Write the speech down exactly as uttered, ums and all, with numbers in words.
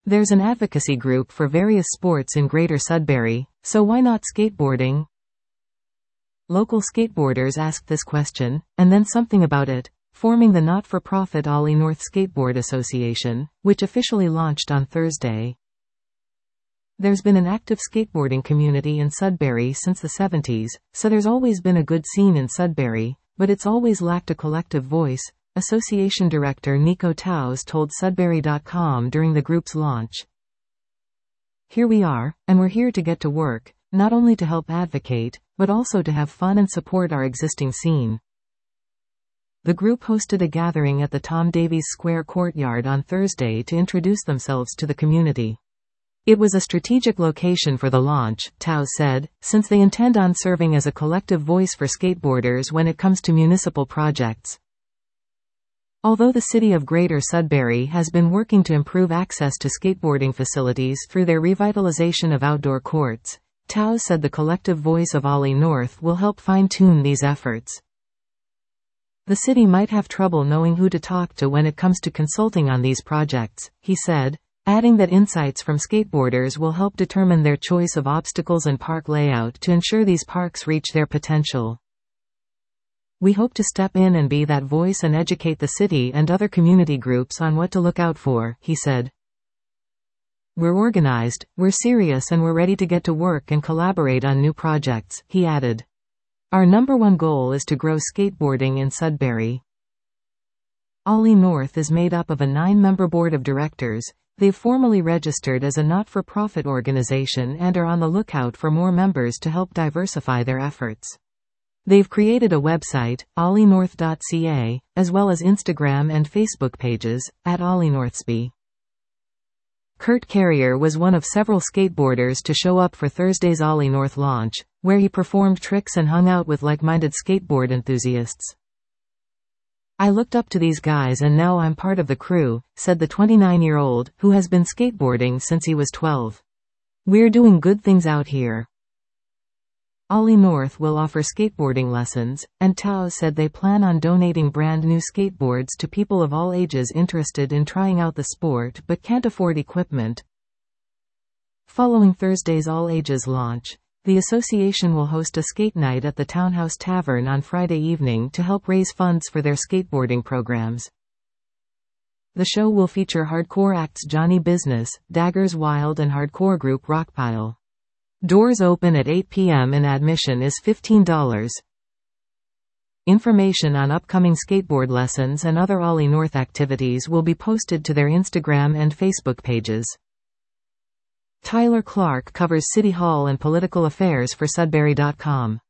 There's an advocacy group for various sports in Greater Sudbury, so why not skateboarding? Local skateboarders asked this question, and then something about it, forming the not-for-profit Ollie North Skateboard Association, which officially launched on Thursday. There's been an active skateboarding community in Sudbury since the seventies, so there's always been a good scene in Sudbury, but it's always lacked a collective voice, Association Director Nico Taus told Sudbury dot com during the group's launch. Here we are, and we're here to get to work, not only to help advocate, but also to have fun and support our existing scene. The group hosted a gathering at the Tom Davies Square courtyard on Thursday to introduce themselves to the community. It was a strategic location for the launch, Taus said, since they intend on serving as a collective voice for skateboarders when it comes to municipal projects. Although the city of Greater Sudbury has been working to improve access to skateboarding facilities through their revitalization of outdoor courts, Taus said the collective voice of Ollie North will help fine-tune these efforts. The city might have trouble knowing who to talk to when it comes to consulting on these projects, he said, adding that insights from skateboarders will help determine their choice of obstacles and park layout to ensure these parks reach their potential. We hope to step in and be that voice and educate the city and other community groups on what to look out for, he said. We're organized, we're serious, and we're ready to get to work and collaborate on new projects, he added. Our number one goal is to grow skateboarding in Sudbury. Ollie North is made up of a nine-member board of directors. They've formally registered as a not-for-profit organization and are on the lookout for more members to help diversify their efforts. They've created a website, ollie north dot c a, as well as Instagram and Facebook pages, at Ollie Northsby. Kurt Carrier was one of several skateboarders to show up for Thursday's Ollie North launch, where he performed tricks and hung out with like-minded skateboard enthusiasts. I looked up to these guys and now I'm part of the crew, said the twenty-nine-year-old, who has been skateboarding since he was twelve. We're doing good things out here. Ollie North will offer skateboarding lessons, and Taus said they plan on donating brand new skateboards to people of all ages interested in trying out the sport but can't afford equipment. Following Thursday's all-ages launch, the association will host a skate night at the Townhouse Tavern on Friday evening to help raise funds for their skateboarding programs. The show will feature hardcore acts Johnny Business, Daggers Wild and hardcore group Rockpile. Doors open at eight p m and admission is fifteen dollars. Information on upcoming skateboard lessons and other Ollie North activities will be posted to their Instagram and Facebook pages. Tyler Clark covers City Hall and political affairs for Sudbury dot com.